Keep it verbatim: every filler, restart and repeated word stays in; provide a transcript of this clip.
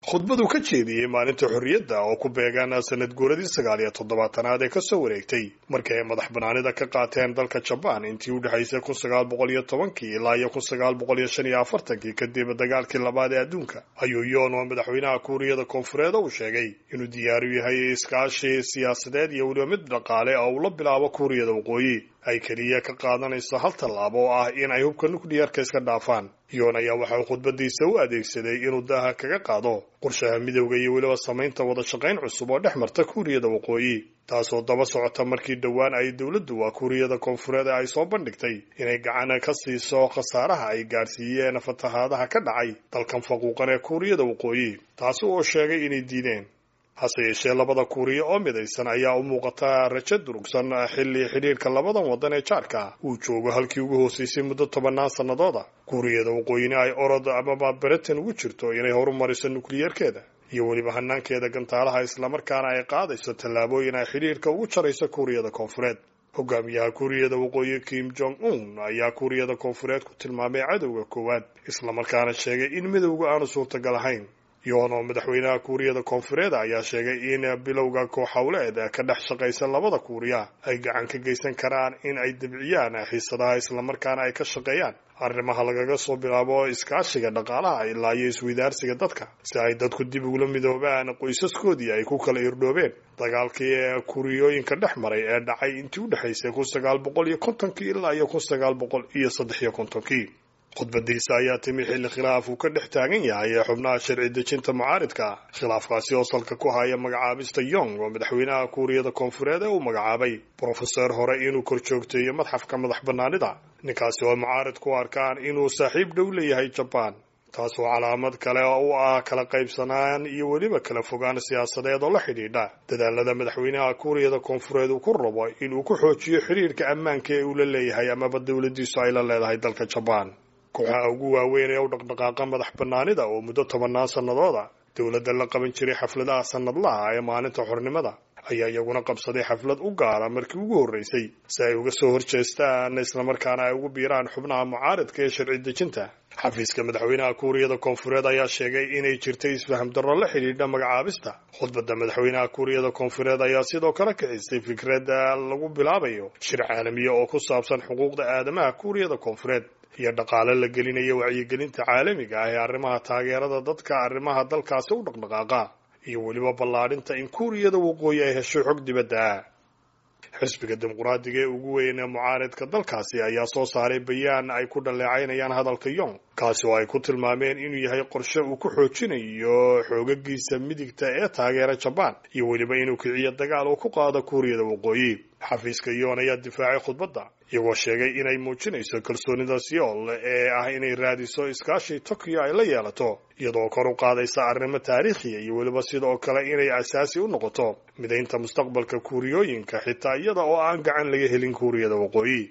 khudbadu ka jeediyey maalinta xorriyadda oo ku beegan sanad guuradii sagaal iyo toddobaatanaad ee kasoo wareegtay markii ay madax banaanida ka qaateen dalka jabaan intii u dhexaysay kun sagaal boqol iyo tobankii ilaa iyo kun sagaal boqol iyo shan iyo afartankii kadib dagaalkii labaad ee adduunka ayuu yoon oo madaxweynaha kuuriyada koonfureed uu sheegay inuu diyaar u yahay iskaashi siyaasadeed iyo weliba mid dhaqaale oo uu la bilaabo kuuriyada waqooyi ay keliya ka qaadanayso hal tallaabo oo ah in ay hubka nukliyeerka iska dhaafaan. yoon ayaa waxaa khudbadiisa u adeegsaday inuu daaha kaga qaado qorshaha midowga iyo weliba samaynta wada shaqayn cusub oo dhex marta kuuriyada waqooyi taasoo daba socota markii dhowaan ay dowladdu waa kuuriyada koonfureed ay soo bandhigtay inay gacan ka siiso khasaaraha ay gaarsiiyeen fatahaadaha ka dhacay dalkan faquuqan ee kuuriyada waqooyi taasi oo sheegay inay diideen. hase yeeshee labada kuuriya oo midaysan ayaa u muuqata rajo durugsan xilli xidhiirka labadan waddan ee jaarka uu joogo halkii ugu hoosaysay muddo tobannaan sannadooda. kuuriyada waqooyina ay orod amaba Britain ugu jirto inay horumariso nukliyeerkeeda iyo weliba hanaankeeda gantaalaha islamarkaana ay qaadayso tallaabooyin ay xidhiirka ugu jarayso kuuriyada koonfureed. hogaamiyaha kuuriyada waqooyi Kim Jong Un ayaa kuuriyada koonfureed ku tilmaamay cadowga koowaad islamarkaana sheegay in midowga aanu suurtagal ahayn. yoon oo madaxweynaha kuuriyada koonfureed ayaa sheegay in bilowga kooxawleed ka dhex shaqaysa labada kuuriya ay gacan ka geysan karaan in ay debciyaan xiisadaha islamarkaana ay ka shaqeeyaan arrimaha lagaga soo bilaabo iskaashiga dhaqaalaha ilaa iyo isweydaarsiga dadka si ay dadku dib ugula midoobaan qoysaskoodii ay ku kala irdhoobeen dagaalkii ee kuuriyooyinka dhex maray ee dhacay intii u dhexaysay kun sagaal boqol iyo kontonkii ilaa iyo kun sagaal boqol iyo saddex iyo kontonkii. khudbadiisa ayaa timi xilli khilaaf uu ka dhex taagan yahay ee xubnaha sharci dejinta mucaaridka khilaafkaasi oo salka ku haya magacaabista yong oo madaxweynaha kuuriyada koonfureed ee uu magacaabay brofeser hore inuu kor joogteeyo madxafka madax banaanida ninkaasi oo mucaarid ku arkaan inuu saaxiib dhow leeyahay jabaan taasoo calaamad kale oo u ah kala qaybsanaan iyo weliba kala fogaan siyaasadeed oo la xidhiidha dadaalada madaxweynaha kuuriyada koonfureed uu ku rabo inuu ku xoojiyo xiriirka ammaanka ee uu la leeyahay amaba dowladiisu ay la leedahay dalka jabaan. kooxaha ugu waaweyn ee u dhaqdhaqaaqa madax banaanida oo muddo tobannaan sannadooda dowladda la qaban jiray xafladaha sannadlaha ee maalinta xornimada ayaa iyaguna qabsaday xaflad u gaara markii ugu horreysay si ay uga soo horjeestaan islamarkaana ay ugu biiraan xubnaha mucaaridka ee sharci dejinta. xafiiska madaxweynaha kuuriyada koonfureed ayaa sheegay inay jirtay isfaham darro la xidhiidha magacaabista. khudbadda madaxweynaha kuuriyada koonfureed ayaa sidoo kale kicisay fikradda lagu bilaabayo shir caalamiya oo ku saabsan xuquuqda aadamaha kuuriyada koonfureed iyo dhaqaale la gelinayo wacyigelinta caalamiga ah ee arrimaha taageerada dadka arrimaha dalkaasi u dhaqdhaqaaqa iyo weliba ballaadhinta in kuuriyada waqooyi ay hesho xog dibadda ah. xisbiga dimuqraadiga ee ugu weyn ee mucaaridka dalkaasi ayaa soo saaray bayaan ay ku dhaleecaynayaan hadalka yong kaasi oo ay ku tilmaameen inuu yahay qorshe uu ku xoojinayo xoogagiisa midigta ee taageera jabaan iyo weliba inuu kiciyo dagaal uu ku qaado kuuriyada waqooyi. xafiiska yoon ayaa difaacay khudbadda iyagoo sheegay inay muujinayso kalsoonida Seoul ee ah inay raadiso iskaashi Tokyo ay la yeelato iyadoo kor u qaadaysa arrimo taariikhiya iyo weliba sidoo kale inay asaasi u noqoto midaynta mustaqbalka kuuriyooyinka xitaa iyada oo aan gacan laga helin kuuriyada waqooyi.